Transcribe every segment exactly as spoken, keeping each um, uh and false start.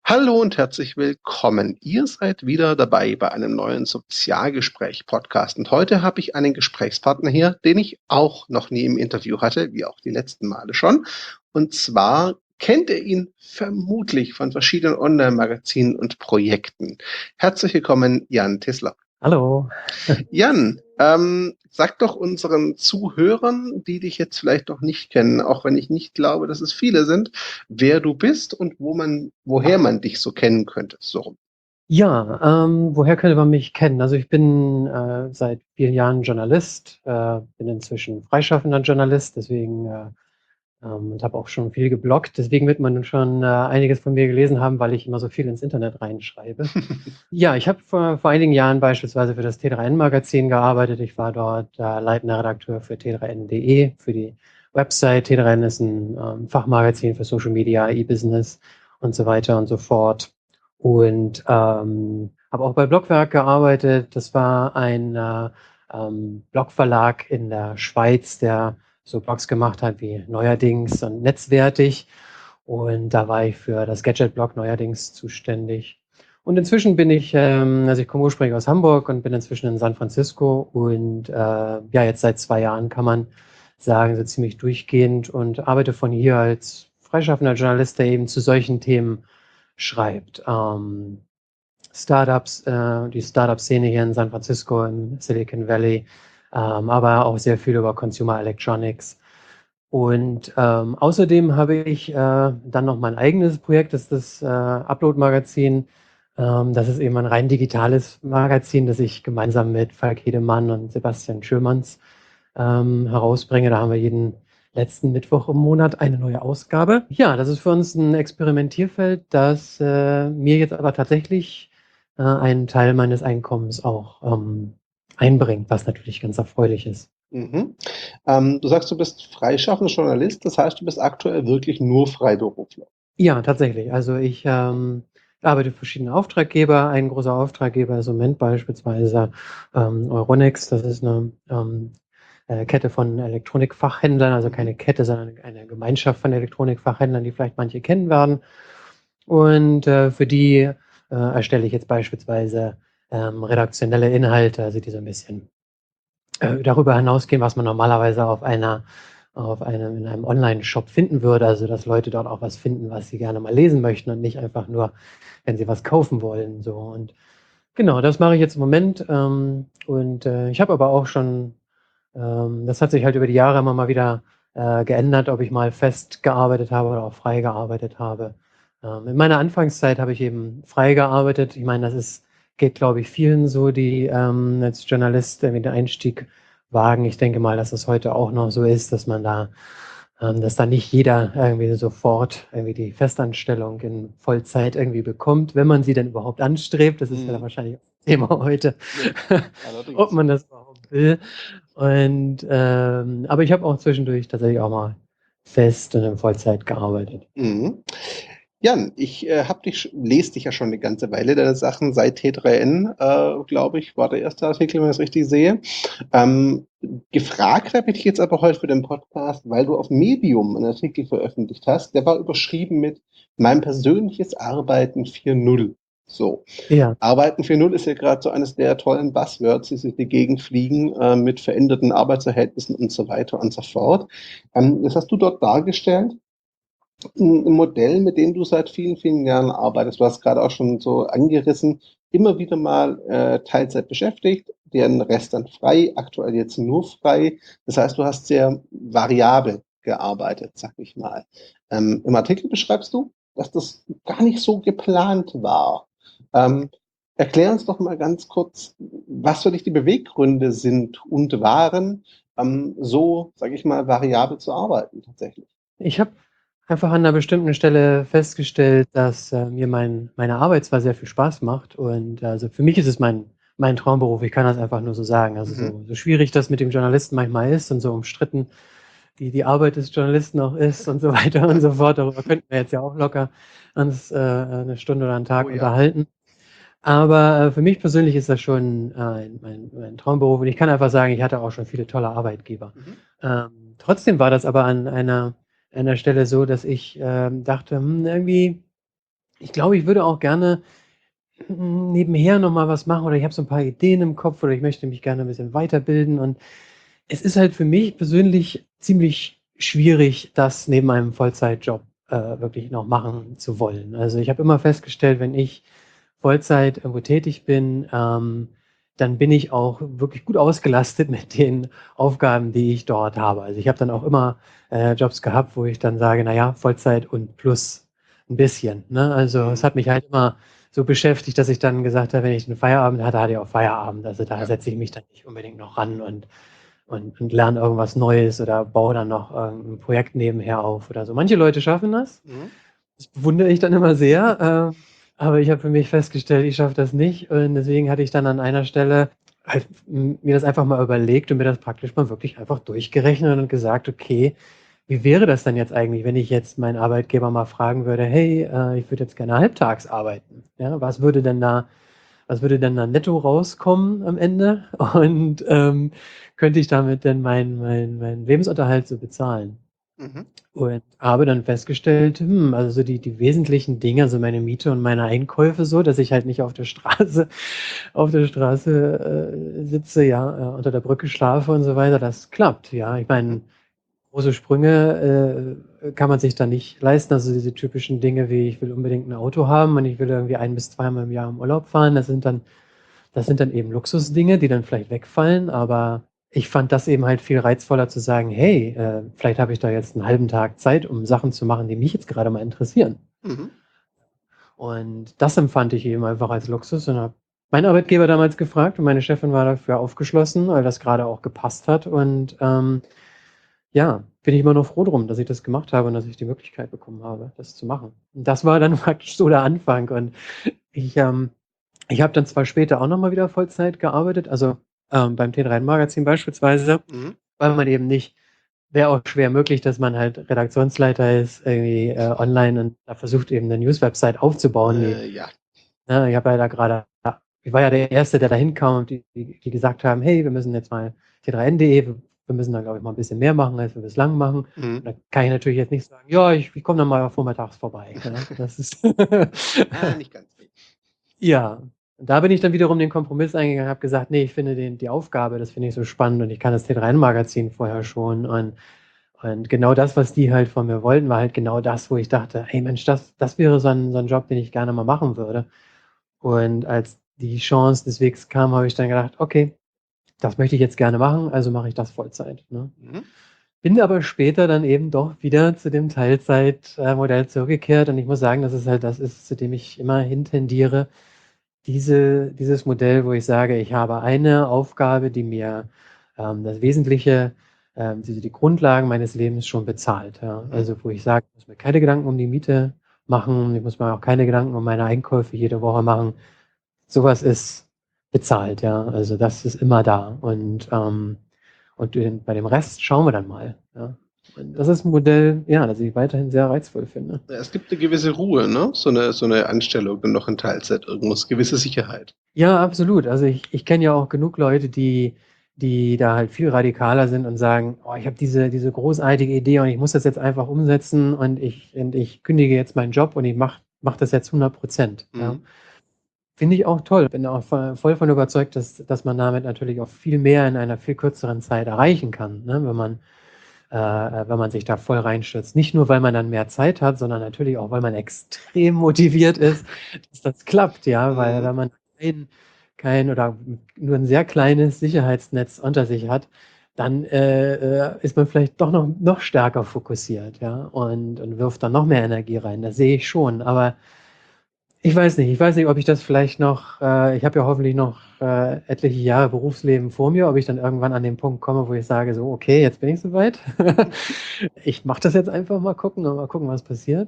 Hallo und herzlich willkommen. Ihr seid wieder dabei bei einem neuen Sozialgespräch-Podcast. Und heute habe ich einen Gesprächspartner hier, den ich auch noch nie im Interview hatte, wie auch die letzten Male schon. Und zwar kennt ihr ihn vermutlich von verschiedenen Online-Magazinen und Projekten. Herzlich willkommen, Jan Tissler. Hallo. Jan, ähm, sag doch unseren Zuhörern, die dich jetzt vielleicht noch nicht kennen, auch wenn ich nicht glaube, dass es viele sind, wer du bist und wo man, woher man dich so kennen könnte. So rum. Ja, ähm, woher könnte man mich kennen? Also ich bin äh, seit vielen Jahren Journalist, äh, bin inzwischen freischaffender Journalist, deswegen äh, ähm, und habe auch schon viel gebloggt. Deswegen wird man schon äh, einiges von mir gelesen haben, weil ich immer so viel ins Internet reinschreibe. Ja, ich habe vor, vor einigen Jahren beispielsweise für das T drei N-Magazin gearbeitet. Ich war dort äh, leitender Redakteur für T drei N punkt de, für die Website. T drei N ist ein ähm, Fachmagazin für Social Media, E-Business und so weiter und so fort. Und ähm, habe auch bei Blogwerk gearbeitet. Das war ein äh, ähm, Blogverlag in der Schweiz, der so Blogs gemacht hat wie Neuerdings und Netzwertig. Und da war ich für das Gadget-Blog Neuerdings zuständig. Und inzwischen bin ich, ähm, also ich komme ursprünglich aus Hamburg und bin inzwischen in San Francisco und äh, ja, jetzt seit zwei Jahren kann man sagen, so ziemlich durchgehend und arbeite von hier als freischaffender Journalist, der eben zu solchen Themen schreibt. Ähm, Startups, äh, die Startup-Szene hier in San Francisco im Silicon Valley, ähm, aber auch sehr viel über Consumer Electronics. Und ähm, außerdem habe ich äh, dann noch mein eigenes Projekt, das ist das äh, Upload-Magazin. Ähm, das ist eben ein rein digitales Magazin, das ich gemeinsam mit Falk Hedemann und Sebastian Schürmanns ähm, herausbringe. Da haben wir jeden letzten Mittwoch im Monat eine neue Ausgabe. Ja, das ist für uns ein Experimentierfeld, das äh, mir jetzt aber tatsächlich äh, einen Teil meines Einkommens auch ähm, einbringt, was natürlich ganz erfreulich ist. Mhm. Ähm, du sagst, du bist freischaffender Journalist, das heißt, du bist aktuell wirklich nur Freiberufler. Ja, tatsächlich. Also ich ähm, arbeite für verschiedene Auftraggeber. Ein großer Auftraggeber ist im Moment beispielsweise ähm, Euronics. Das ist eine ähm, äh, Kette von Elektronikfachhändlern, also Mhm. keine Kette, sondern eine Gemeinschaft von Elektronikfachhändlern, die vielleicht manche kennen werden. Und äh, für die äh, erstelle ich jetzt beispielsweise ähm, redaktionelle Inhalte, also die so ein bisschen äh, darüber hinausgehen, was man normalerweise auf einer auf einem, in einem Online-Shop finden würde, also dass Leute dort auch was finden, was sie gerne mal lesen möchten und nicht einfach nur, wenn sie was kaufen wollen. So. Und genau, das mache ich jetzt im Moment. Ähm, und äh, ich habe aber auch schon, ähm, das hat sich halt über die Jahre immer mal wieder äh, geändert, ob ich mal fest gearbeitet habe oder auch frei gearbeitet habe. Ähm, in meiner Anfangszeit habe ich eben frei gearbeitet. Ich meine, das ist, geht, glaube ich, vielen so, die ähm, als Journalist irgendwie den Einstieg wagen. Ich denke mal, dass es heute auch noch so ist, dass man da, ähm, dass da nicht jeder irgendwie sofort irgendwie die Festanstellung in Vollzeit irgendwie bekommt, wenn man sie denn überhaupt anstrebt. Das ist ja Mhm. wahrscheinlich das Thema heute, Ja, ob allerdings. man das überhaupt will. Und ähm, aber ich habe auch zwischendurch tatsächlich auch mal fest und in Vollzeit gearbeitet. Mhm. Jan, ich äh, hab dich, lese dich ja schon eine ganze Weile, deine Sachen seit T drei N, äh, glaube ich, war der erste Artikel, wenn ich das richtig sehe. Ähm, gefragt habe ich dich jetzt aber heute für den Podcast, weil du auf Medium einen Artikel veröffentlicht hast, der war überschrieben mit Mein persönliches Arbeiten vier Punkt null. So. Ja. Arbeiten vier Punkt null ist ja gerade so eines der tollen Buzzwords, die durch die Gegend fliegen, äh, mit veränderten Arbeitsverhältnissen und so weiter und so fort. Ähm, das hast du dort dargestellt, ein Modell, mit dem du seit vielen, vielen Jahren arbeitest. Du hast gerade auch schon so angerissen, immer wieder mal äh, Teilzeit beschäftigt, den Rest dann frei, aktuell jetzt nur frei. Das heißt, du hast sehr variabel gearbeitet, sag ich mal. Ähm, im Artikel beschreibst du, dass das gar nicht so geplant war. Ähm, erklär uns doch mal ganz kurz, was für dich die Beweggründe sind und waren, ähm, so, sage ich mal, variabel zu arbeiten tatsächlich. Ich habe einfach an einer bestimmten Stelle festgestellt, dass äh, mir mein, meine Arbeit zwar sehr viel Spaß macht und äh, also für mich ist es mein, mein Traumberuf, ich kann das einfach nur so sagen. Also Mhm. so, so schwierig das mit dem Journalisten manchmal ist und so umstritten die, die Arbeit des Journalisten auch ist und so weiter und so fort. Darüber könnten wir jetzt ja auch locker uns äh, eine Stunde oder einen Oh Tag ja. unterhalten. Aber äh, für mich persönlich ist das schon äh, mein, mein Traumberuf und ich kann einfach sagen, ich hatte auch schon viele tolle Arbeitgeber. Mhm. Ähm, trotzdem war das aber an einer, einer Stelle so, dass ich ähm, dachte, hm, irgendwie Ich glaube, ich würde auch gerne hm, nebenher noch mal was machen oder ich habe so ein paar Ideen im Kopf oder ich möchte mich gerne ein bisschen weiterbilden und es ist halt für mich persönlich ziemlich schwierig, das neben einem Vollzeitjob, äh, wirklich noch machen zu wollen. Also, ich habe immer festgestellt, wenn ich Vollzeit irgendwo tätig bin, ähm, dann bin ich auch wirklich gut ausgelastet mit den Aufgaben, die ich dort habe. Also, ich habe dann auch immer, äh, Jobs gehabt, wo ich dann sage: „Na ja, Vollzeit und plus ein bisschen“, ne? Also, es Mhm. hat mich halt immer so beschäftigt, dass ich dann gesagt habe, wenn ich 'n Feierabend hatte, hatte ich auch Feierabend. Also, da Ja. setze ich mich dann nicht unbedingt noch ran und und und lerne irgendwas Neues oder baue dann noch irgend Projekt nebenher auf oder so. Manche Leute schaffen das. Mhm. Das bewundere ich dann immer sehr, äh, aber ich habe für mich festgestellt, ich schaffe das nicht und deswegen hatte ich dann an einer Stelle halt m mir das einfach mal überlegt und mir das praktisch mal wirklich einfach durchgerechnet und gesagt: „Okay, wie wäre das denn jetzt eigentlich, wenn ich jetzt meinen Arbeitgeber mal fragen würde: ‚Hey, äh, ich würde jetzt gerne halbtags arbeiten.‘“ Ja, was würde denn da was würde denn da netto rauskommen am Ende? Und, ähm, könnte ich damit denn meinen meinen meinen Lebensunterhalt so bezahlen? Mhm. Und habe dann festgestellt, hm, also so die die wesentlichen Dinge, also meine Miete und meine Einkäufe so, dass ich halt nicht auf der Straße auf der Straße, äh, sitze, ja, äh, unter der Brücke schlafe und so weiter, das klappt, ja. Ich Mhm. meine, große Sprünge, äh, kann man sich da nicht leisten. Also diese typischen Dinge wie: „Ich will unbedingt 'n Auto haben und ich will irgendwie ein bis zweimal im Jahr im Urlaub fahren.“ Das sind dann das sind dann eben Luxusdinge, die dann vielleicht wegfallen, aber ich fand das eben halt viel reizvoller zu sagen: „Hey, äh, vielleicht habe ich da jetzt 'n halben Tag Zeit, um Sachen zu machen, die mich jetzt grade mal interessieren.“ Mhm. Und das empfand ich eben einfach als Luxus und habe meinen Arbeitgeber damals gefragt und meine Chefin war dafür aufgeschlossen, weil das grade auch gepasst hat und, ähm, ja, bin ich immer noch froh drum, dass ich das gemacht habe und dass ich die Möglichkeit bekommen habe, das zu machen. Und das war dann praktisch so der Anfang und ich, ähm ich habe dann zwar später auch noch mal wieder Vollzeit gearbeitet, also, ähm, beim T drei N Magazin beispielsweise, Mhm. weil man eben nicht wäre auch schwer möglich, dass man halt Redaktionsleiter ist, irgendwie, äh, online und da versucht eben 'ne News-Website aufzubauen, die Äh, ja. ne, ich habe ja da grade ja, ich war ja der Erste, der da hinkam und die die die gesagt haben: „Hey, wir müssen jetzt mal T drei N punkt de wir wir müssen da, glaube ich, mal 'n bisschen mehr machen, als wir bislang machen.“ Und Mhm. da kann ich natürlich jetzt nicht sagen: „Ja, ich ich komme dann mal vormittags vorbei“, ja? Das ist Ah, nicht ganz, ne. ja, und da bin ich dann wiederum den Kompromiss eingegangen, habe gesagt: „Ne, ich finde den die Aufgabe, das finde ich so spannend und ich kann das T drei N Magazin vorher schon.“ Und und genau das, was die halt von mir wollten, war halt genau das, wo ich dachte: „Hey Mensch, das das wäre so 'n so 'n Job, den ich gerne mal machen würde.“ Und als die Chance des Wegs kam, habe ich dann gedacht: „Okay, das möchte ich jetzt gerne machen, also mache ich das Vollzeit“, ne? Mhm. Bin aber später dann eben doch wieder zu dem Teilzeit äh, Modell zurückgekehrt und ich muss sagen, dass es halt das ist, zu dem ich immer hintendiere. Diese dieses Modell, wo ich sage, ich habe eine Aufgabe, die mir, ähm, das Wesentliche, ähm, die die Grundlagen meines Lebens schon bezahlt, ja. Mhm. Also, wo ich sage: „Ich muss mir keine Gedanken um die Miete machen, ich muss mir auch keine Gedanken um meine Einkäufe jede Woche machen.“ So was ist bezahlt, ja. Also, das ist immer da und, ähm und den bei dem Rest schauen wir dann mal, ja. Und das ist 'n Modell, ja, das ich weiterhin sehr reizvoll finde. Ja, es gibt 'ne gewisse Ruhe, ne? So 'ne so 'ne Anstellung dann noch in Teilzeit irgendwas, gewisse Sicherheit. Ja, absolut. Also, ich ich kenne ja auch genug Leute, die die da halt viel radikaler sind und sagen: „Oh, ich habe diese diese großartige Idee und ich muss das jetzt einfach umsetzen und ich und ich kündige jetzt meinen Job und ich mache mache das jetzt hundert Prozent“, ja. Mhm. Finde ich auch toll. Bin auch vo voll von überzeugt, dass dass man damit natürlich auch viel mehr in einer viel kürzeren Zeit erreichen kann, ne, wenn man äh, äh, wenn man sich da voll reinstürzt. Nicht nur, weil man dann mehr Zeit hat, sondern natürlich auch, weil man extrem motiviert ist, dass das klappt, ja, weil Mhm. wenn man kein kein oder nur 'n sehr kleines Sicherheitsnetz unter sich hat, dann, äh, äh, ist man vielleicht doch noch noch stärker fokussiert, ja, und und wirft dann noch mehr Energie rein. Das sehe ich schon, aber ich weiß nicht. Ich weiß nicht, ob ich das vielleicht noch äh, ich habe ja hoffentlich noch, äh, etliche Jahre Berufsleben vor mir, ob ich dann irgendwann an den Punkt komme, wo ich sage so: „Okay, jetzt bin ich so weit. Ich mache das jetzt einfach mal gucken und mal gucken, was passiert.“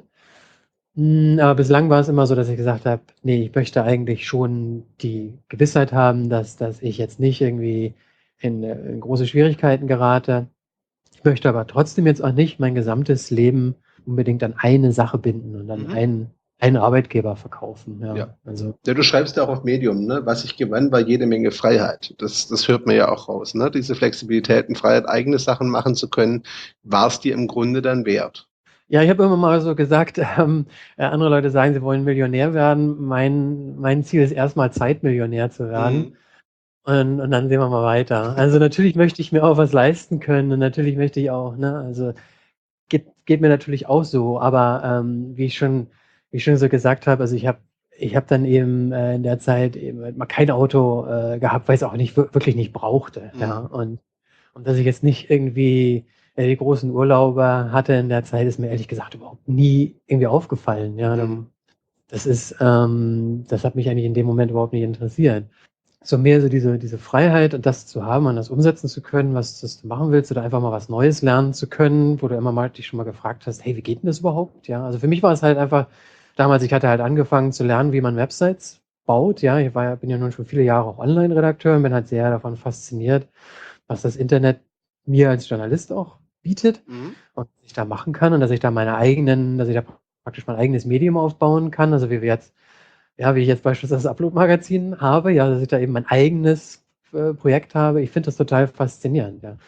Hm, aber bislang war es immer so, dass ich gesagt habe: „Ne, ich möchte eigentlich schon die Gewissheit haben, dass dass ich jetzt nicht irgendwie in, äh in große Schwierigkeiten gerate. Ich möchte aber trotzdem jetzt auch nicht mein gesamtes Leben unbedingt an eine Sache binden und an Mhm. einen einen Arbeitgeber verkaufen“, ja. Ja. Also Ja, du schreibst ja auch auf Medium, ne? „Was ich gewann, war jede Menge Freiheit.“ Das das hört man ja auch raus, ne? Diese Flexibilität und Freiheit, eigene Sachen machen zu können, war's dir im Grunde dann wert. Ja, ich habe immer mal so gesagt, ähm, äh, andere Leute sagen, sie wollen Millionär werden. Mein, mein Ziel ist erstmal Zeitmillionär zu werden. Mhm. Und, und dann sehen wir mal weiter. Also natürlich möchte ich mir auch was leisten können und natürlich möchte ich auch, ne, also geht, geht mir natürlich auch so, aber ähm, wie ich schon, wie ich schon so gesagt habe, also ich habe ich habe dann eben äh, in der Zeit eben halt mal kein Auto äh, gehabt, weil ich es auch nicht wir- wirklich nicht brauchte, ja. Mhm. Und, und dass ich jetzt nicht irgendwie äh, die großen Urlaube hatte in der Zeit, ist mir ehrlich gesagt überhaupt nie irgendwie aufgefallen, ja. Mhm. Dann- Das ist, ähm, das hat mich eigentlich in dem Moment überhaupt nicht interessiert. So mehr so diese, diese Freiheit und das zu haben und das umsetzen zu können, was, was du machen willst, oder einfach mal was Neues lernen zu können, wo du immer mal dich schon mal gefragt hast, hey, wie geht denn das überhaupt? Ja, also für mich war es halt einfach, damals, ich hatte halt angefangen zu lernen, wie man Websites baut. Ja, ich war ja, bin ja nun schon viele Jahre auch Online-Redakteur und bin halt sehr davon fasziniert, was das Internet mir als Journalist auch bietet Mhm. und was ich da machen kann und dass ich da meine eigenen, dass ich da praktisch mein eigenes Medium aufbauen kann. Also wie wir jetzt ja, wie ich jetzt beispielsweise das Upload-Magazin habe, ja, dass ich da eben mein eigenes äh, Projekt habe. Ich finde das total faszinierend, ja.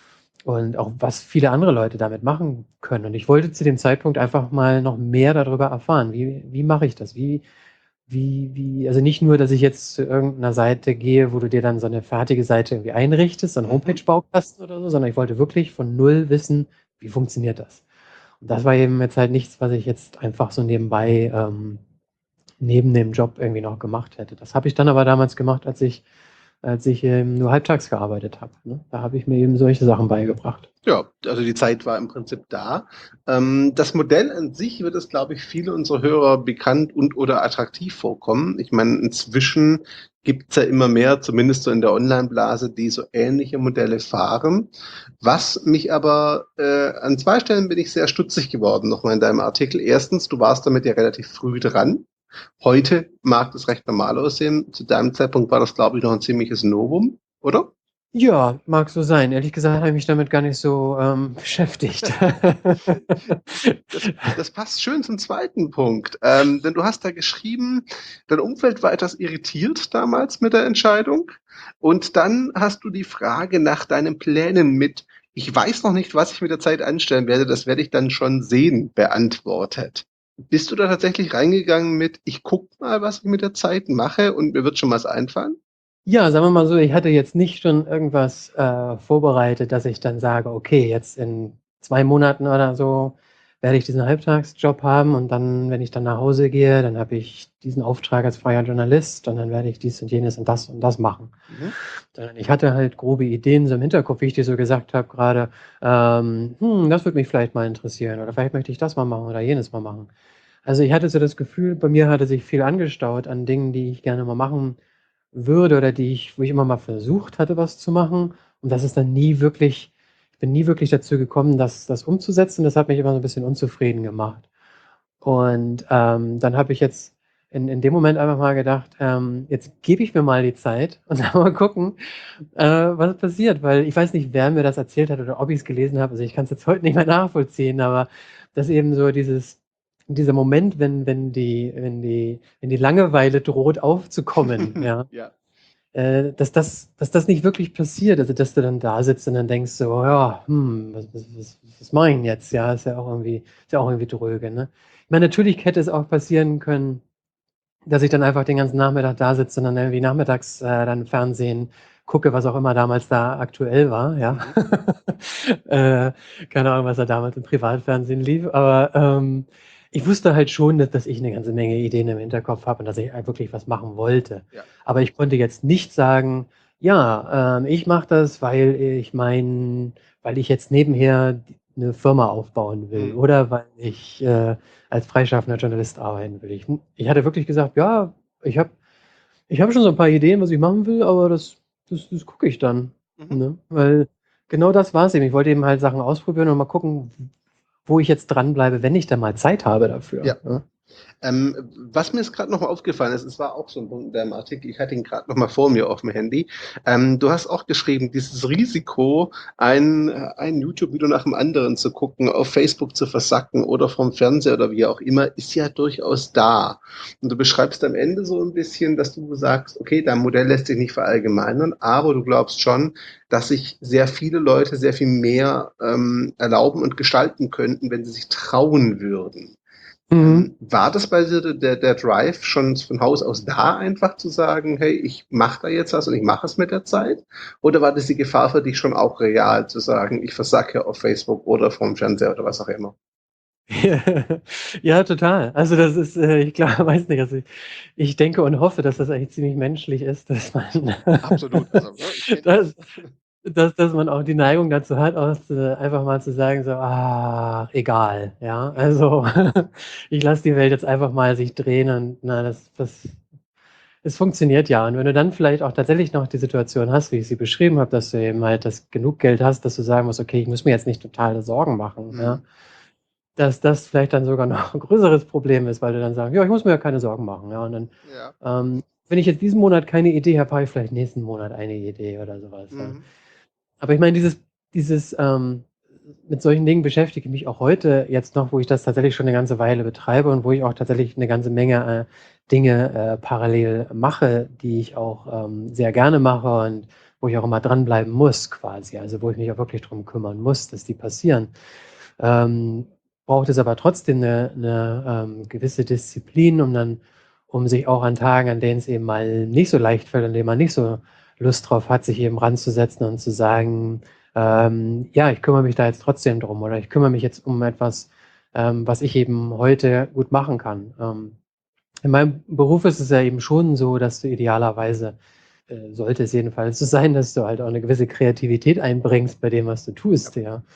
Und auch was viele andere Leute damit machen können. Und ich wollte zu dem Zeitpunkt einfach mal noch mehr darüber erfahren. Wie, wie mache ich das? Wie, wie, wie, also nicht nur, dass ich jetzt zu irgendeiner Seite gehe, wo du dir dann so eine fertige Seite irgendwie einrichtest, so einen Mhm. Homepage-Baukasten oder so, sondern ich wollte wirklich von null wissen, wie funktioniert das? Und das war eben jetzt halt nichts, was ich jetzt einfach so nebenbei ähm, neben dem Job irgendwie noch gemacht hätte. Das habe ich dann aber damals gemacht, als ich, als ich ähm, nur halbtags gearbeitet habe. Ne? Da habe ich mir eben solche Sachen beigebracht. Ja, also die Zeit war im Prinzip da. Ähm, das Modell an sich wird es, glaube ich, viele unserer Hörer bekannt und oder attraktiv vorkommen. Ich meine, inzwischen gibt es ja immer mehr, zumindest so in der Online-Blase, die so ähnliche Modelle fahren. Was mich aber äh, an zwei Stellen bin ich sehr stutzig geworden, nochmal in deinem Artikel. Erstens, du warst damit ja relativ früh dran. Heute mag das recht normal aussehen. Zu deinem Zeitpunkt war das, glaube ich, noch ein ziemliches Novum, oder? Ja, mag so sein. Ehrlich gesagt habe ich mich damit gar nicht so ähm, beschäftigt. Das, das passt schön zum zweiten Punkt, ähm, denn du hast da geschrieben, dein Umfeld war etwas irritiert damals mit der Entscheidung und dann hast du die Frage nach deinen Plänen mit, ich weiß noch nicht, was ich mit der Zeit anstellen werde, das werde ich dann schon sehen, beantwortet. Bist du da tatsächlich reingegangen mit, ich guck mal, was ich mit der Zeit mache und mir wird schon was einfallen? Ja, sagen wir mal so, ich hatte jetzt nicht schon irgendwas äh, vorbereitet, dass ich dann sage, okay, jetzt in zwei Monaten oder so werde ich diesen Halbtagsjob haben und dann, wenn ich dann nach Hause gehe, dann habe ich diesen Auftrag als freier Journalist und dann werde ich dies und jenes und das und das machen. Mhm. Sondern ich hatte halt grobe Ideen so im Hinterkopf, wie ich dir so gesagt habe gerade, ähm, hm, das würde mich vielleicht mal interessieren oder vielleicht möchte ich das mal machen oder jenes mal machen. Also ich hatte so das Gefühl, bei mir hatte sich viel angestaut an Dingen, die ich gerne mal machen würde oder die ich, wo ich immer mal versucht hatte, was zu machen. Und das ist dann nie wirklich, ich bin nie wirklich dazu gekommen, das, das umzusetzen. Das hat mich immer so ein bisschen unzufrieden gemacht. Und ähm, dann habe ich jetzt in, in dem Moment einfach mal gedacht, ähm, jetzt gebe ich mir mal die Zeit und dann mal gucken, äh, was passiert. Weil ich weiß nicht, wer mir das erzählt hat oder ob ich es gelesen habe. Also ich kann es jetzt heute nicht mehr nachvollziehen, aber dass eben so dieses, dieser Moment, wenn, wenn die, wenn die, wenn die Langeweile droht aufzukommen, ja, Ja. äh, dass das, dass das nicht wirklich passiert. Also dass du dann da sitzt und dann denkst so, oh ja, hm, was, was, was, was mache ich denn jetzt? Ja, ist ja auch irgendwie, ist ja auch irgendwie dröge, ne? Ich meine, natürlich hätte es auch passieren können, dass ich dann einfach den ganzen Nachmittag da sitze und dann irgendwie nachmittags äh, dann Fernsehen gucke, was auch immer damals da aktuell war, ja. Mhm. äh, keine Ahnung, was da damals im Privatfernsehen lief, aber ähm, ich wusste halt schon, dass, dass ich eine ganze Menge Ideen im Hinterkopf habe und dass ich halt wirklich was machen wollte. Ja. Aber ich konnte jetzt nicht sagen, ja, ähm, ich mache das, weil ich mein, weil ich jetzt nebenher eine Firma aufbauen will Mhm. oder weil ich äh, als freischaffender Journalist arbeiten will. Ich, ich hatte wirklich gesagt, ja, ich habe ich hab schon so ein paar Ideen, was ich machen will, aber das, das, das gucke ich dann. Mhm. Ne? Weil genau das war es eben. Ich wollte eben halt Sachen ausprobieren und mal gucken, wo ich jetzt dranbleibe, wenn ich dann mal Zeit habe Ja. dafür. Ne? Ähm, was mir jetzt gerade noch mal aufgefallen ist, es war auch so ein Punkt in deinem Artikel, ich hatte ihn gerade noch mal vor mir auf dem Handy. Ähm, du hast auch geschrieben, dieses Risiko, ein, ein YouTube-Video nach dem anderen zu gucken, auf Facebook zu versacken oder vom Fernseher oder wie auch immer, ist ja durchaus da. Und du beschreibst am Ende so ein bisschen, dass du sagst, okay, dein Modell lässt sich nicht verallgemeinern, aber du glaubst schon, dass sich sehr viele Leute sehr viel mehr ähm, erlauben und gestalten könnten, wenn sie sich trauen würden. Mhm. Ähm, war das bei dir der, der Drive schon von Haus aus da, einfach zu sagen, hey, ich mache da jetzt was und ich mache es mit der Zeit? Oder war das die Gefahr für dich schon auch real, zu sagen, ich versacke auf Facebook oder vom Fernseher oder was auch immer? Ja, total. Also das ist, äh, ich glaube, weiß nicht, also ich, ich denke und hoffe, dass das eigentlich ziemlich menschlich ist, dass man, Absolut, also ne, ich kenne das. dass, dass, dass man auch die Neigung dazu hat, auch zu, einfach mal zu sagen, so, ah, egal, ja. Mhm. Also ich lasse die Welt jetzt einfach mal sich drehen und na, das, das, es funktioniert ja. Und wenn du dann vielleicht auch tatsächlich noch die Situation hast, wie ich sie beschrieben habe, dass du eben halt das genug Geld hast, dass du sagen musst, okay, ich muss mir jetzt nicht totale Sorgen machen, ja, Mhm. dass das vielleicht dann sogar noch ein größeres Problem ist, weil du dann sagst: „Ja, ich muss mir ja keine Sorgen machen“, ja, und dann, Ja. ähm, wenn ich jetzt diesen Monat keine Idee habe, habe ich vielleicht nächsten Monat eine Idee oder so was, ja. Mhm. Aber ich meine, dieses dieses, ähm mit solchen Dingen beschäftige ich mich auch heute jetzt noch, wo ich das tatsächlich schon 'ne ganze Weile betreibe und wo ich auch tatsächlich 'ne ganze Menge, äh, Dinge, äh, parallel mache, die ich auch, ähm, sehr gerne mache und wo ich auch immer dranbleiben muss quasi, also, wo ich mich auch wirklich drum kümmern muss, dass die passieren. Ähm, braucht es aber trotzdem 'ne 'ne, ähm, gewisse Disziplin, um dann um sich auch an Tagen, an denen es eben mal nicht so leicht fällt, an denen man nicht so Lust drauf hat, sich eben ranzusetzen und zu sagen, ähm, ja, ich kümmere mich da jetzt trotzdem drum oder ich kümmere mich jetzt um etwas, ähm, was ich eben heute gut machen kann. Ähm, in meinem Beruf ist es ja eben schon so, dass du idealerweise, äh, sollte es jedenfalls so sein, dass du halt auch eine gewisse Kreativität einbringst bei dem, was du Ja. tust, ja.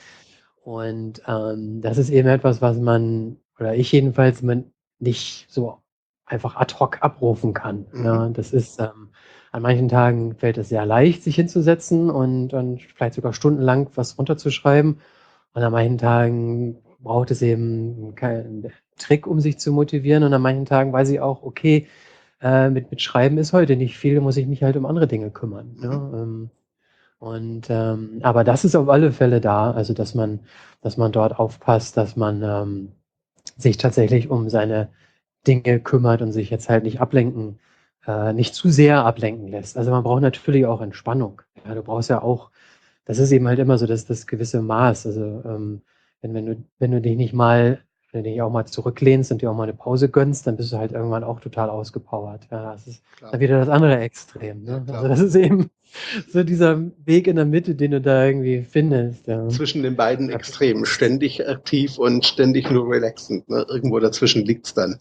Und, ähm, das ist eben etwas, was man oder ich jedenfalls man nicht so einfach ad hoc abrufen kann, Mhm. ne? Das ist, ähm an manchen Tagen fällt es sehr leicht, sich hinzusetzen und und vielleicht sogar stundenlang was runterzuschreiben. Und an manchen Tagen braucht es eben keinen Trick, um sich zu motivieren. Und an manchen Tagen weiß ich auch, okay, äh, mit mit Schreiben ist heute nicht viel, da muss ich mich halt um andere Dinge kümmern, ne? Mhm. Ähm und, ähm aber das ist auf alle Fälle da, also, dass man dass man dort aufpasst, dass man, ähm, sich tatsächlich um seine Dinge kümmert und sich jetzt halt nicht ablenken äh, nicht zu sehr ablenken lässt. Also, man braucht natürlich auch Entspannung. Ja, du brauchst ja auch das ist eben halt immer so das das gewisse Maß. Also, ähm, wenn wenn du wenn du dich nicht mal wenn du dich auch mal zurücklehnst und dir auch mal 'ne Pause gönnst, dann bist du halt irgendwann auch total ausgepowert. Ja, das ist Klar. dann wieder das andere Extrem, Ja, ne? Also, klar. das ist eben so dieser Weg in der Mitte, den du da irgendwie findest, ja. Zwischen den beiden Ja. Extremen, ständig aktiv und ständig nur relaxend. Ne? Irgendwo dazwischen liegt's dann.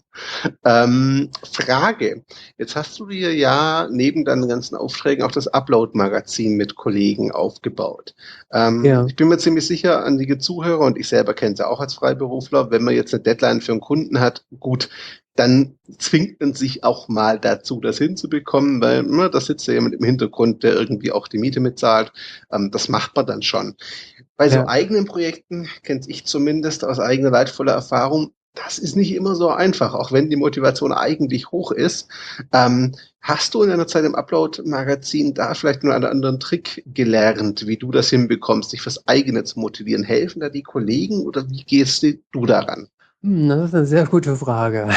Ähm, Frage. Jetzt hast du dir ja neben deinen ganzen Aufträgen auch das Upload-Magazin mit Kollegen aufgebaut. Ähm, Ja. ich bin mir ziemlich sicher, einige Zuhörer, und ich selber kenne es ja auch als Freiberufler, wenn man jetzt eine Deadline für einen Kunden hat, gut, dann zwingt man sich auch mal dazu, das hinzubekommen, weil ne, da sitzt ja jemand im Hintergrund, der irgendwie auch die Miete mitzahlt. Ähm, das macht man dann schon. Bei so Ja. eigenen Projekten, kenne ich zumindest aus eigener leidvoller Erfahrung, das ist nicht immer so einfach, auch wenn die Motivation eigentlich hoch ist. Ähm, hast du in deiner Zeit im Upload-Magazin da vielleicht nur einen anderen Trick gelernt, wie du das hinbekommst, dich fürs eigene zu motivieren? Helfen da die Kollegen oder wie gehst du daran? Hm, das ist 'ne sehr gute Frage.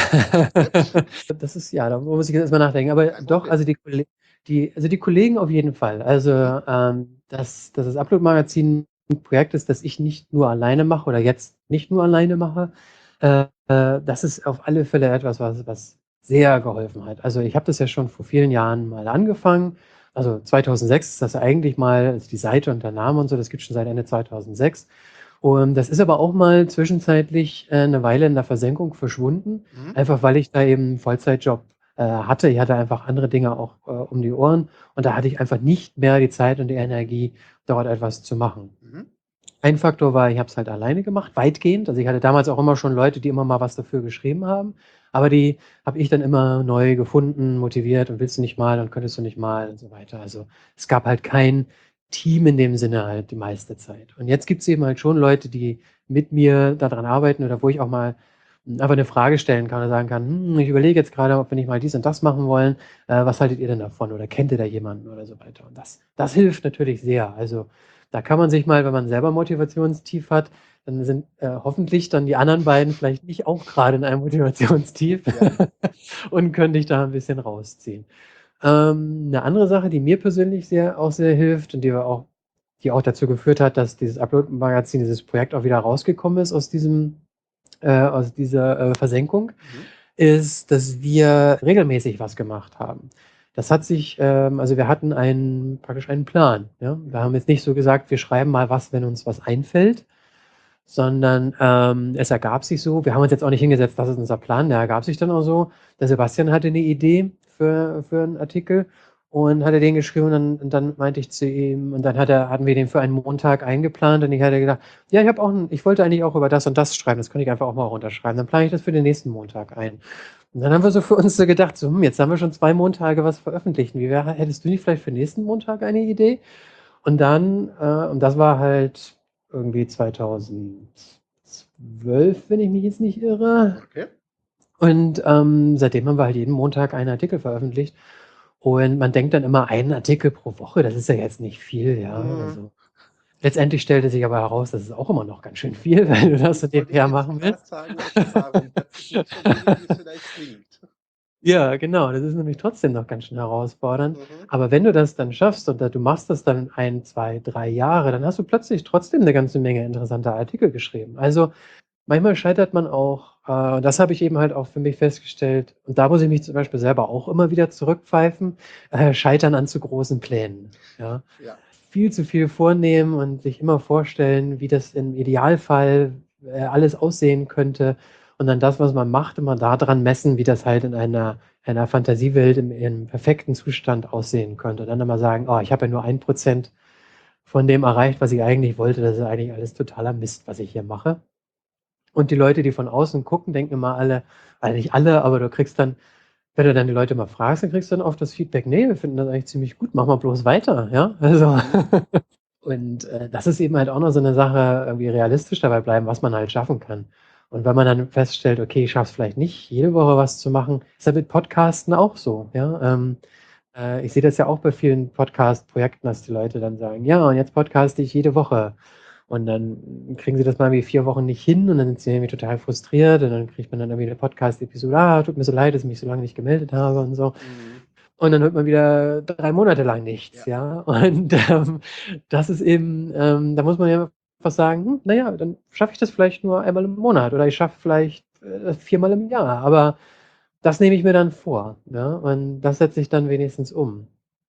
Das ist ja, da muss ich jetzt erst mal nachdenken. Aber Kein doch, Problem. also die Kolle die also die Kollegen auf jeden Fall. Also, Mhm. ähm, dass dass das Upload-Magazin 'n Projekt ist, das ich nicht nur alleine mache oder jetzt nicht nur alleine mache, äh, äh, das ist auf alle Fälle etwas, was was sehr geholfen hat. Also, ich habe das ja schon vor vielen Jahren mal angefangen. Also, zweitausendsechs ist das eigentlich mal also die Seite und der Name und so, das gibt's schon seit Ende zweitausendsechs. Und das ist aber auch mal zwischenzeitlich, äh, 'ne Weile in der Versenkung verschwunden, Mhm. einfach weil ich da eben 'n Vollzeitjob, äh, hatte. Ich hatte einfach andere Dinge auch, äh, um die Ohren und da hatte ich einfach nicht mehr die Zeit und die Energie, dort etwas zu machen. Mhm. Ein Faktor war, ich habe es halt alleine gemacht, weitgehend. Also, ich hatte damals auch immer schon Leute, die immer mal was dafür geschrieben haben, aber die habe ich dann immer neu gefunden, motiviert und „Willst du nicht mal und könntest du nicht mal“ und so weiter. Also, es gab halt kein Team in dem Sinne halt die meiste Zeit. Und jetzt gibt's eben halt schon Leute, die mit mir da dran arbeiten oder wo ich auch mal einfach eine Frage stellen kann oder sagen kann, hm, ich überlege jetzt gerade, ob wir nicht mal dies und das machen wollen. Äh, was haltet ihr denn davon? Oder kennt ihr da jemanden oder so weiter? Und das, das hilft natürlich sehr. Also da kann man sich mal, wenn man selber Motivationstief hat, dann sind äh, hoffentlich dann die anderen beiden vielleicht nicht auch gerade in einem Motivationstief Ja. und können dich da ein bisschen rausziehen. Ähm, eine andere Sache, die mir persönlich sehr auch sehr hilft und die wir auch, die auch dazu geführt hat, dass dieses Upload-Magazin, dieses Projekt auch wieder rausgekommen ist aus diesem, äh, aus dieser äh, Versenkung, Mhm. ist, dass wir regelmäßig was gemacht haben. Das hat sich, ähm, also wir hatten einen, praktisch einen Plan. Ja? Wir haben jetzt nicht so gesagt, wir schreiben mal was, wenn uns was einfällt, sondern ähm, es ergab sich so, wir haben uns jetzt auch nicht hingesetzt, das ist unser Plan, der ergab sich dann auch so. Der Sebastian hatte eine Idee für, für einen Artikel und hatte den geschrieben und dann, und dann meinte ich zu ihm, und dann hat er, hatten wir den für einen Montag eingeplant und ich hatte gedacht, ja, ich habe auch, ein, ich wollte eigentlich auch über das und das schreiben, das könnte ich einfach auch mal runterschreiben, dann plane ich das für den nächsten Montag ein. Und dann haben wir so für uns so gedacht, so, hm, jetzt haben wir schon zwei Montage was veröffentlicht. Wie wär, hättest du nicht vielleicht für den nächsten Montag eine Idee? Und dann, äh, und das war halt irgendwie zweitausendzwölf, wenn ich mich jetzt nicht irre. Okay. Und ähm, seitdem haben wir halt jeden Montag einen Artikel veröffentlicht. Und man denkt dann immer, einen Artikel pro Woche, das ist ja jetzt nicht viel, ja. Mhm. Also letztendlich stellte sich aber heraus, das ist auch immer noch ganz schön viel, wenn du das so Wollte ich nebenher jetzt machen gerade willst. sagen, offenbar, wenn plötzlich nicht so wenig, wie es vielleicht klingt. Ja, genau. Das ist nämlich trotzdem noch ganz schön herausfordernd. Mhm. Aber wenn du das dann schaffst und da, du machst das dann ein, zwei, drei Jahre, dann hast du plötzlich trotzdem eine ganze Menge interessanter Artikel geschrieben. Also manchmal scheitert man auch, äh, und das habe ich eben halt auch für mich festgestellt, und da muss ich mich zum Beispiel selber auch immer wieder zurückpfeifen, äh, scheitern an zu großen Plänen. Ja. Ja. Viel zu viel vornehmen und sich immer vorstellen, wie das im Idealfall äh, alles aussehen könnte. Und dann das, was man macht, immer daran messen, wie das halt in einer, einer Fantasiewelt im, im perfekten Zustand aussehen könnte. Und dann immer sagen, oh, ich habe ja nur ein Prozent von dem erreicht, was ich eigentlich wollte. Das ist eigentlich alles totaler Mist, was ich hier mache. Und die Leute, die von außen gucken, denken immer alle, also nicht alle, aber du kriegst dann, wenn du dann die Leute mal fragst, dann kriegst du dann oft das Feedback, nee, wir finden das eigentlich ziemlich gut, mach mal bloß weiter, ja. Also, Mhm. und äh, das ist eben halt auch noch so eine Sache, irgendwie realistisch dabei bleiben, was man halt schaffen kann. Und wenn man dann feststellt, okay, ich schaffe es vielleicht nicht, jede Woche was zu machen, ist ja mit Podcasten auch so, ja. Ähm, äh, ich sehe das ja auch bei vielen Podcast-Projekten, dass die Leute dann sagen, ja, und jetzt podcaste ich jede Woche. Und dann kriegen sie das mal wie vier Wochen nicht hin und dann sind sie irgendwie total frustriert und dann kriegt man dann irgendwie eine Podcast-Episode, ah, tut mir so leid, dass ich mich so lange nicht gemeldet habe und so. Mhm. Und dann hört man wieder drei Monate lang nichts, Ja. ja. Und ähm, das ist eben, ähm, da muss man ja einfach sagen, hm, naja, dann schaffe ich das vielleicht nur einmal im Monat oder ich schaffe vielleicht äh, viermal im Jahr. Aber das nehme ich mir dann vor, ja. Und das setze ich dann wenigstens um.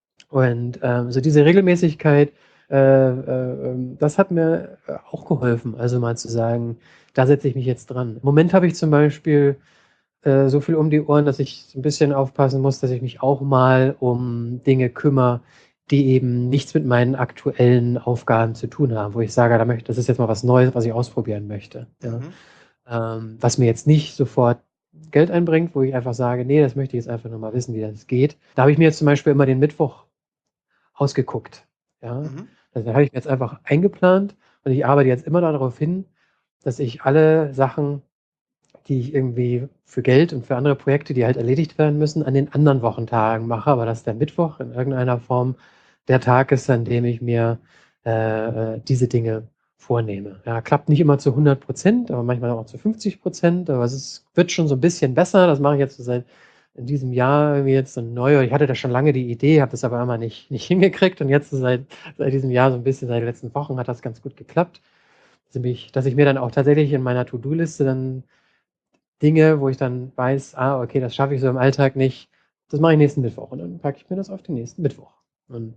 Und ähm, so diese Regelmäßigkeit, äh, äh, ähm, das hat mir äh, auch geholfen. Also mal zu sagen, da setze ich mich jetzt dran. Im Moment habe ich zum Beispiel äh, so viel um die Ohren, dass ich so ein bisschen aufpassen muss, dass ich mich auch mal um Dinge kümmere, die eben nichts mit meinen aktuellen Aufgaben zu tun haben, wo ich sage, da möchte, das ist jetzt mal was Neues, was ich ausprobieren möchte. Ja. Mhm. Ähm, was mir jetzt nicht sofort Geld einbringt, wo ich einfach sage, nee, das möchte ich jetzt einfach nur mal wissen, wie das geht. Da habe ich mir jetzt zum Beispiel immer den Mittwoch ausgeguckt. Ja. Mhm. Also da habe ich mir jetzt einfach eingeplant und ich arbeite jetzt immer darauf hin, dass ich alle Sachen, die ich irgendwie für Geld und für andere Projekte, die halt erledigt werden müssen, an den anderen Wochentagen mache, aber dass der Mittwoch in irgendeiner Form der Tag ist, an dem ich mir äh, äh, diese Dinge vornehme. Ja, klappt nicht immer zu hundert Prozent, aber manchmal auch zu fünfzig Prozent, aber es ist, wird schon so ein bisschen besser. Das mache ich jetzt so seit in diesem Jahr irgendwie jetzt so neu. Ich hatte da schon lange die Idee, habe das aber immer nicht, nicht hingekriegt und jetzt so seit, seit diesem Jahr so ein bisschen, seit den letzten Wochen hat das ganz gut geklappt. Dass ich, dass ich mir dann auch tatsächlich in meiner To-Do-Liste dann Dinge, wo ich dann weiß, ah, okay, das schaffe ich so im Alltag nicht. Das mache ich nächsten Mittwoch und dann packe ich mir das auf den nächsten Mittwoch. Und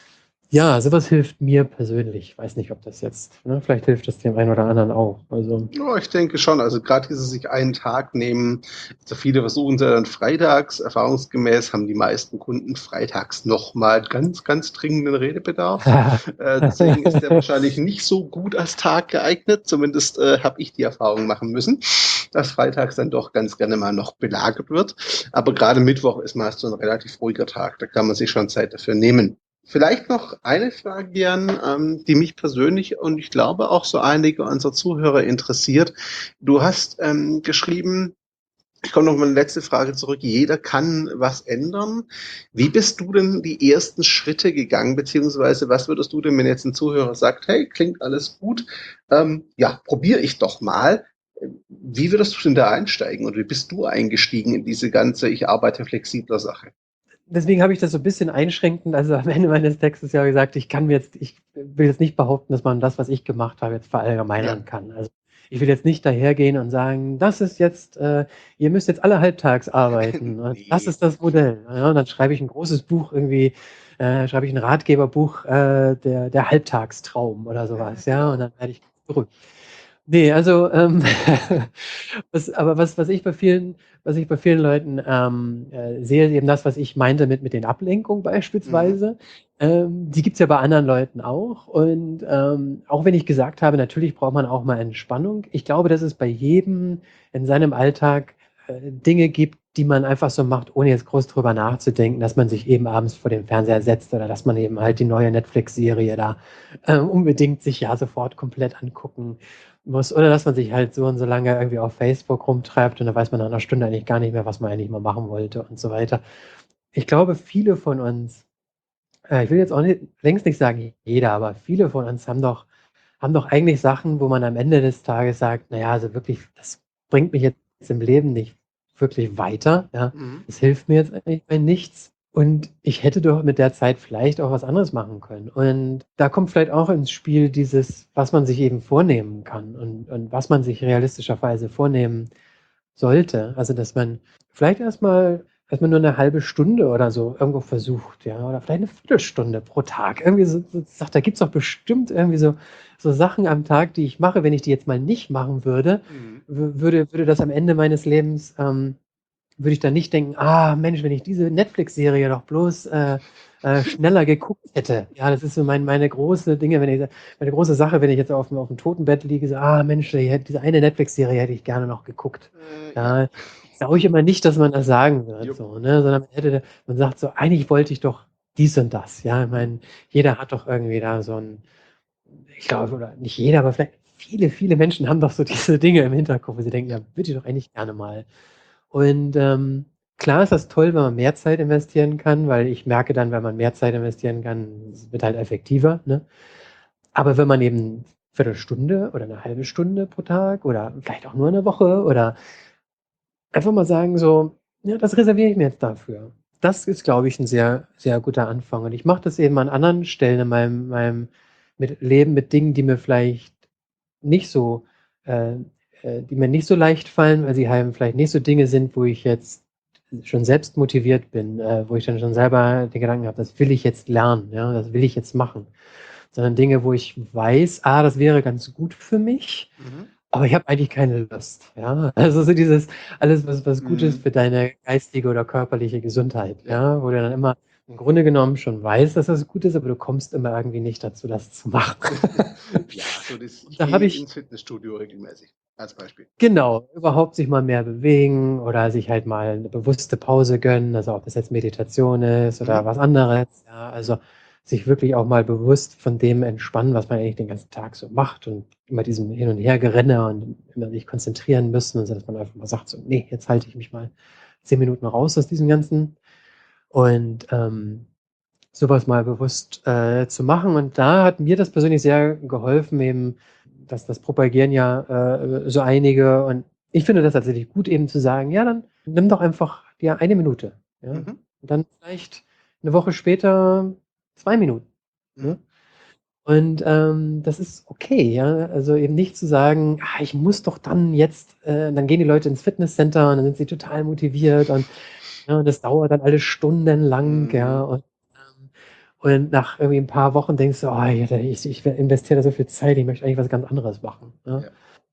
ja, sowas hilft mir persönlich. Weiß nicht, ob das jetzt, ne, vielleicht hilft das dem einen oder anderen auch. Also, Ja, ich denke schon. Also gerade dieses sich einen Tag nehmen. Also viele versuchen es ja dann freitags. Erfahrungsgemäß haben die meisten Kunden freitags nochmal ganz, ganz dringenden Redebedarf. Äh, deswegen ist der wahrscheinlich nicht so gut als Tag geeignet. Zumindest äh, habe ich die Erfahrung machen müssen, dass freitags dann doch ganz gerne mal noch belagert wird. Aber gerade Mittwoch ist meist so ein relativ ruhiger Tag. Da kann man sich schon Zeit dafür nehmen. Vielleicht noch eine Frage, Jan, ähm, die mich persönlich und ich glaube auch so einige unserer Zuhörer interessiert. Du hast ähm, geschrieben, ich komme noch mal eine letzte Frage zurück. Jeder kann was ändern. Wie bist du denn die ersten Schritte gegangen, beziehungsweise was würdest du denn, wenn jetzt ein Zuhörer sagt, hey, klingt alles gut, ähm, ja, probiere ich doch mal. Wie würdest du denn da einsteigen und wie bist du eingestiegen in diese ganze Ich arbeite flexibler Sache? Deswegen habe ich das so ein bisschen einschränkend, also am Ende meines Textes ja gesagt, ich kann mir jetzt, ich will jetzt nicht behaupten, dass man das, was ich gemacht habe, jetzt Ja. verallgemeinern kann. Also ich will jetzt nicht dahergehen und sagen, das ist jetzt, äh, ihr müsst jetzt alle halbtags arbeiten. Und das Nee. ist das Modell. Ja, und dann schreibe ich ein großes Buch irgendwie, äh, schreibe ich ein Ratgeberbuch, äh, der, der Halbtagstraum oder Ja, sowas, ja, und genau. dann werde ich berühmt. Nee, also, ähm, was, aber was, was ich bei vielen, was ich bei vielen Leuten ähm, äh, sehe, ist eben das, was ich meinte mit, mit den Ablenkungen Mhm. beispielsweise. Ähm, die gibt's ja bei anderen Leuten auch. Und ähm, auch wenn ich gesagt habe, natürlich braucht man auch mal Entspannung. Ich glaube, dass es bei jedem in seinem Alltag äh, Dinge gibt, die man einfach so macht, ohne jetzt groß drüber nachzudenken, dass man sich eben abends vor den Fernseher setzt oder dass man eben halt die neue Netflix-Serie da äh, unbedingt sich ja sofort komplett angucken muss. Oder dass man sich halt so und so lange irgendwie auf Facebook rumtreibt und dann weiß man nach einer Stunde eigentlich gar nicht mehr, was man eigentlich mal machen wollte und so weiter. Ich glaube, viele von uns, äh, ich will jetzt auch nicht, längst nicht sagen jeder, aber viele von uns haben doch, haben doch eigentlich Sachen, wo man am Ende des Tages sagt, naja, also wirklich, das bringt mich jetzt im Leben nicht wirklich weiter. Ja, Mhm. das hilft mir jetzt eigentlich bei nichts. Und ich hätte doch mit der Zeit vielleicht auch was anderes machen können. Und da kommt vielleicht auch ins Spiel dieses, was man sich eben vornehmen kann und, und was man sich realistischerweise vornehmen sollte. Also, dass man vielleicht erstmal erstmal nur eine halbe Stunde oder so irgendwo versucht, ja, oder vielleicht eine Viertelstunde pro Tag. Irgendwie so, so sagt, da gibt's doch bestimmt irgendwie so, so Sachen am Tag, die ich mache. Wenn ich die jetzt mal nicht machen würde, Mhm. wü- würde, würde das am Ende meines Lebens, ähm, würde ich dann nicht denken, ah Mensch, wenn ich diese Netflix-Serie doch bloß äh, äh, schneller geguckt hätte. Ja, das ist so mein, meine große Dinge, wenn ich, meine große Sache, wenn ich jetzt auf dem, auf dem Totenbett liege, so, ah Mensch, die hätte- diese eine Netflix-Serie hätte ich gerne noch geguckt. Äh, ja. Ja, sage ich immer nicht, dass man das sagen wird, Jupp. so, ne, sondern man hätte, man sagt so, eigentlich wollte ich doch dies und das. Ja, ich Mhm. meine, jeder hat doch irgendwie da so ein, ich glaube, oder nicht jeder, aber vielleicht viele, viele Menschen haben doch so diese Dinge im Hinterkopf, wo sie denken, ja, würde ich doch eigentlich gerne mal. Und ähm, klar ist das toll, wenn man mehr Zeit investieren kann, weil ich merke dann, wenn man mehr Zeit investieren kann, es wird halt effektiver. Ne? Aber wenn man eben eine Viertelstunde oder eine halbe Stunde pro Tag oder vielleicht auch nur eine Woche oder einfach mal sagen so, ja, das reserviere ich mir jetzt dafür. Das ist, glaube ich, ein sehr, sehr guter Anfang. Und ich mache das eben an anderen Stellen in meinem, meinem mit Leben mit Dingen, die mir vielleicht nicht so, äh, äh, die mir nicht so leicht fallen, weil sie halt vielleicht nicht so Dinge sind, wo ich jetzt schon selbst motiviert bin, äh, wo ich dann schon selber den Gedanken habe, das will ich jetzt lernen, ja, das will ich jetzt machen. Sondern Dinge, wo ich weiß, ah, das wäre ganz gut für mich, Mhm. aber ich habe eigentlich keine Lust. Ja, also so dieses alles, was, was gut ist Mhm. für deine geistige oder körperliche Gesundheit, Ja. ja, wo du dann immer im Grunde genommen schon weißt, dass das gut ist, aber du kommst immer irgendwie nicht dazu, das zu machen. Ja, so das, Und ich da habe gehe ich ins Fitnessstudio regelmäßig, als Beispiel. genau, überhaupt sich mal mehr bewegen oder sich halt mal eine bewusste Pause gönnen, also ob das jetzt Meditation ist oder Mhm. was anderes, ja, also sich wirklich auch mal bewusst von dem entspannen, was man eigentlich den ganzen Tag so macht und immer diesem Hin und Hergerenne und immer sich konzentrieren müssen und so, dass man einfach mal sagt so: „Ne, jetzt halte ich mich mal zehn Minuten raus aus diesem Ganzen“ und, ähm, so mal bewusst, äh, zu machen. Und da hat mir das persönlich sehr geholfen, eben das das propagieren ja, äh, so einige. Und ich finde das tatsächlich gut, eben zu sagen: „Ja, dann nimm doch einfach dir eine Minute“, ja? Mhm. Und dann vielleicht eine Woche später zwei Minuten, Mhm. ne? Und, ähm, das ist okay, ja? Also, eben nicht zu sagen: „Ah, ich muss doch dann jetzt“ äh, dann gehen die Leute ins Fitnesscenter und dann sind sie total motiviert und ja, und das dauert dann alles stundenlang, ja, Mhm. und, ähm und nach irgendwie 'n paar Wochen denkst du: „Oh, ja, ich ich investiere da so viel Zeit, ich möchte eigentlich was ganz anderes machen“, ne? Ja.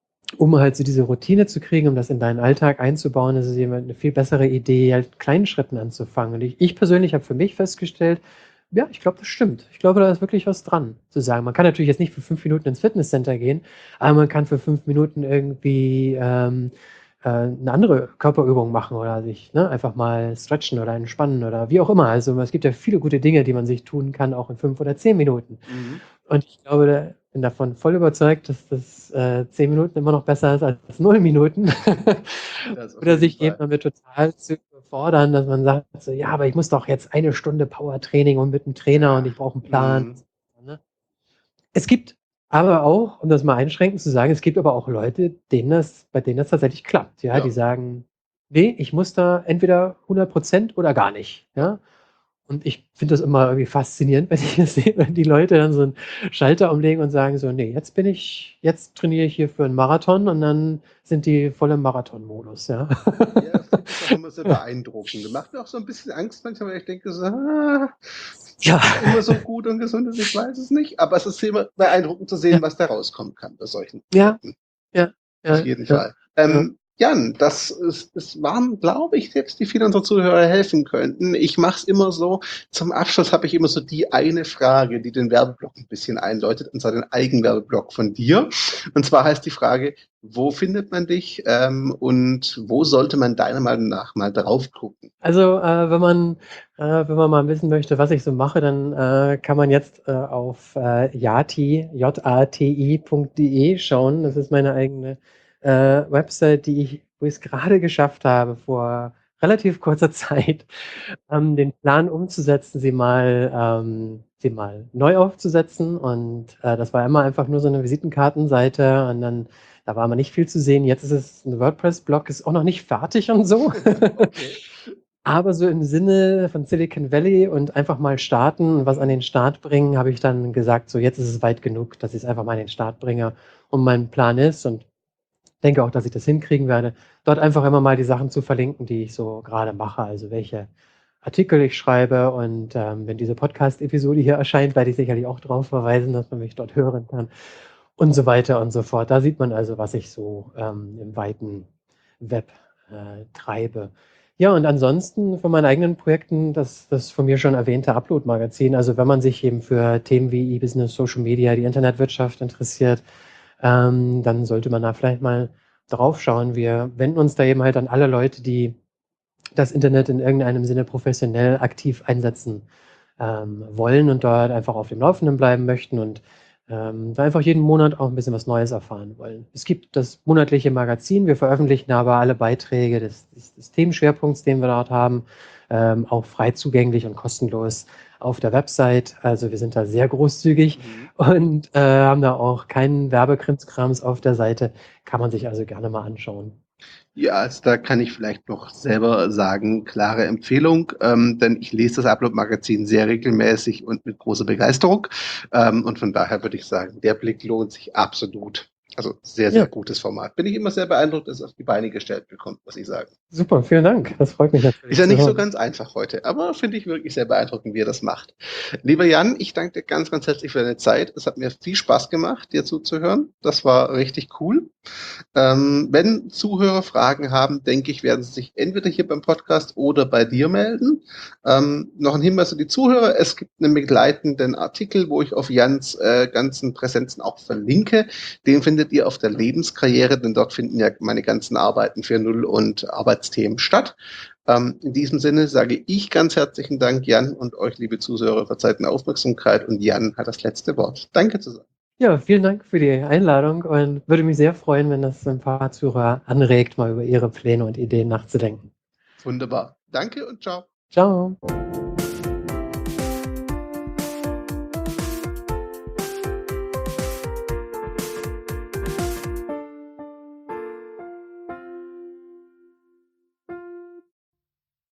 Um halt so diese Routine zu kriegen, um das in deinen Alltag einzubauen, ist es eben 'ne viel bessere Idee, halt kleinen Schritten anzufangen. Und ich ich persönlich habe für mich festgestellt, ja, ich glaube, das stimmt. Ich glaube, da ist wirklich was dran, zu sagen, man kann natürlich jetzt nicht für fünf Minuten ins Fitnesscenter gehen, aber man kann für fünf Minuten irgendwie, ähm äh, eine andere Körperübung machen oder sich ne, einfach mal stretchen oder entspannen oder wie auch immer. Also es gibt ja viele gute Dinge, die man sich tun kann, auch in fünf oder zehn Minuten. Mhm. Und ich glaube, da- bin davon voll überzeugt, dass das äh, zehn Minuten immer noch besser ist als null Minuten. Das auf Oder jeden sich eben Fall. damit total zu überfordern, dass man sagt, so, ja, aber ich muss doch jetzt eine Stunde Powertraining und mit einem Trainer und Ja. ich brauche einen Plan. Mhm. Ne? Es gibt aber auch, um das mal einschränkend zu sagen, es gibt aber auch Leute, denen das, bei denen das tatsächlich klappt. Ja, die Ja. sagen, nee, ich muss da entweder hundert Prozent oder gar nicht. Ja, und ich finde das immer irgendwie faszinierend, wenn ich das sehe, wenn die Leute dann so einen Schalter umlegen und sagen so: „Ne, jetzt bin ich jetzt trainiere ich hier für einen Marathon“ und dann sind die voll im Marathonmodus, ja. Ja, das finde ich auch immer sehr beeindruckend. Das macht mir auch so ein bisschen Angst manchmal, weil ich denke so, ah, Ja, immer so gut und gesund ist, ich weiß es nicht. Aber es ist immer beeindruckend zu ja, sehen, was da rauskommen kann bei solchen ja, Leuten. ja, Auf ja, jeden ja, Fall. ja. Ähm, Jan, das, ist, das waren, glaube ich, Tipps, die viele unserer Zuhörer helfen könnten. Ich mache es immer so, zum Abschluss habe ich immer so die eine Frage, die den Werbeblock ein bisschen einläutet, und zwar den Eigenwerbeblock von dir. Und zwar heißt die Frage, wo findet man dich ähm, und wo sollte man deiner Meinung nach mal drauf gucken? Also, äh, wenn man äh, wenn man mal wissen möchte, was ich so mache, dann, äh, kann man jetzt, äh, auf, äh, Yati, J A T I Punkt D E schauen. Das ist meine eigene, äh, Website, die ich wo ich's grade geschafft habe, vor relativ kurzer Zeit, ähm, den Plan umzusetzen, sie mal ähm, sie mal neu aufzusetzen. Und, äh, das war immer einfach nur so 'ne Visitenkartenseite und dann da war immer nicht viel zu sehen. Jetzt ist es 'n WordPress-Blog, ist auch noch nicht fertig und so. Okay. Aber so im Sinne von Silicon Valley und einfach mal starten und was an Mhm. den Start bringen, habe ich dann gesagt, so jetzt ist es weit genug, dass ich's einfach mal an den Start bringe. Und mein Plan ist und denke auch, dass ich das hinkriegen werde, dort einfach immer mal die Sachen zu verlinken, die ich so grade mache, also welche Artikel ich schreibe. Und, ähm, wenn diese Podcast-Episode hier erscheint, werde ich sicherlich auch drauf verweisen, dass man mich dort hören kann und so weiter und so fort. Da sieht man also, was ich so, ähm, im weiten Web, äh, treibe. Ja, und ansonsten von meinen eigenen Projekten, das das von mir schon erwähnte Upload-Magazin. Also, wenn man sich eben für Themen wie E-Business, Social Media, die Internetwirtschaft interessiert, ähm, dann sollte man da vielleicht mal drauf schauen. Wir wenden uns da eben halt an alle Leute, die das Internet in irgendeinem Sinne professionell aktiv einsetzen, ähm, wollen und dort einfach auf dem Laufenden bleiben möchten und, ähm, da einfach jeden Monat auch 'n bisschen was Neues erfahren wollen. Es gibt das monatliche Magazin. Wir veröffentlichen aber alle Beiträge des des des Themenschwerpunkts, den wir dort haben, ähm, auch frei zugänglich und kostenlos auf der Website. Also, wir sind da sehr großzügig Mhm. und, äh, haben da auch keinen Werbekrimskrams auf der Seite. Kann man sich also gerne mal anschauen. Ja, also da kann ich vielleicht noch selber sagen, klare Empfehlung, ähm, denn ich lese das Upload-Magazin sehr regelmäßig und mit großer Begeisterung. Ähm, und von daher würde ich sagen, der Blick lohnt sich absolut. Also sehr, Ja, sehr gutes Format. Bin ich immer sehr beeindruckt, dass es auf die Beine gestellt bekommt, muss ich sagen. super, vielen Dank. Das freut mich Ist natürlich ja zu nicht so hören. ganz einfach heute, aber finde ich wirklich sehr beeindruckend, wie er das macht. Lieber Jan, ich danke dir ganz, ganz herzlich für deine Zeit. Es hat mir viel Spaß gemacht, dir zuzuhören. Das war richtig cool. Ähm, wenn Zuhörer Fragen haben, denke ich, werden sie sich entweder hier beim Podcast oder bei dir melden. Ähm, noch ein Hinweis an die Zuhörer. Es gibt einen begleitenden Artikel, wo ich auf Jans äh, ganzen Präsenzen auch verlinke. Den findet ihr auf der Lebenskarriere, denn dort finden ja meine ganzen Arbeiten für Null und Arbeitsthemen statt. Ähm, in diesem Sinne sage ich ganz herzlichen Dank, Jan, und euch, liebe Zuhörer, für Zeit und Aufmerksamkeit. Und Jan hat das letzte Wort. Danke zusammen. Ja, vielen Dank für die Einladung und würde mich sehr freuen, wenn das ein paar Zuhörer anregt, mal über ihre Pläne und Ideen nachzudenken. Wunderbar. Danke und ciao. Ciao.